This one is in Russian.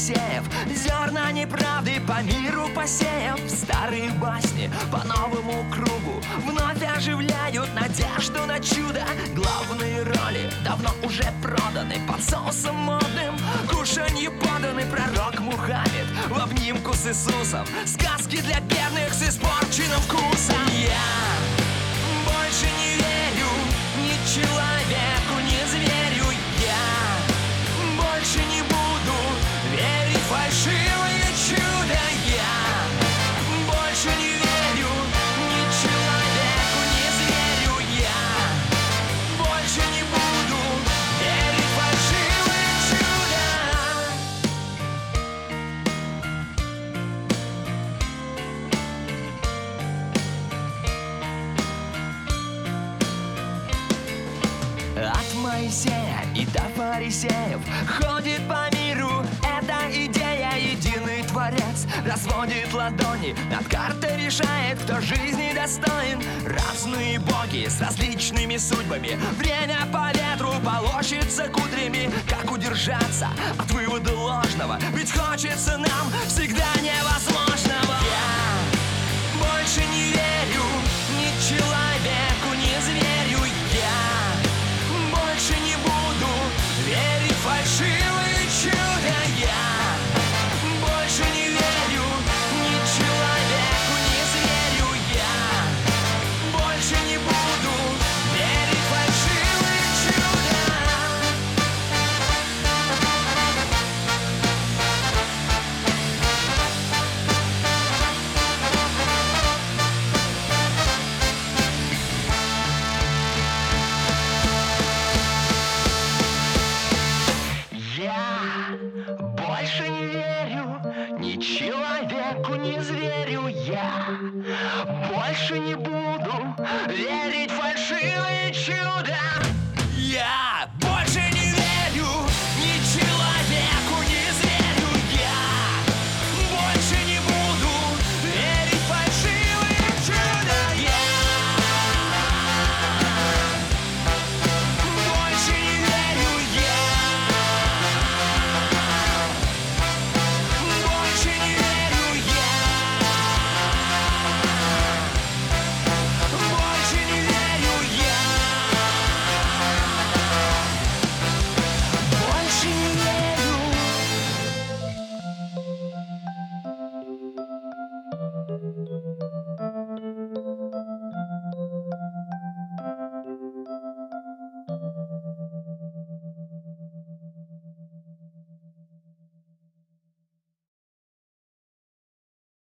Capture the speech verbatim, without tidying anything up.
фарисеев, зерна неправды по миру посеяв. Старые басни по новому кругу вновь оживляют надежду на чудо. Главные роли давно уже проданы под соусом модным, кушанье поданы. Пророк Мухаммед в обнимку с Иисусом, сказки для бедных с испорченным вкусом. Я больше не верю ни человеку, ни зверю. Я больше не буду верить в фальшивое чудо. Я больше не верю ни человеку, ни зверю. Я больше не буду верить в фальшивое чудо. От Моисея и до фарисеев ходит по миру эта идея. Единый Творец разводит ладони, над картой решает, кто жизни достоин. Разные боги с различными судьбами, время по ветру полощется кудрями. Как удержаться от вывода ложного, ведь хочется нам всегда невозможного. Я больше не верю ни человеку, ни зверю. Я больше не буду верить в фальшивое чудо. Я больше не верю ни человеку, ни зверю. Я больше не буду верить в фальшивое чудо. Я больше не верю ни человеку, ни зверю. Я больше не буду верить в фальшивое чудо. Я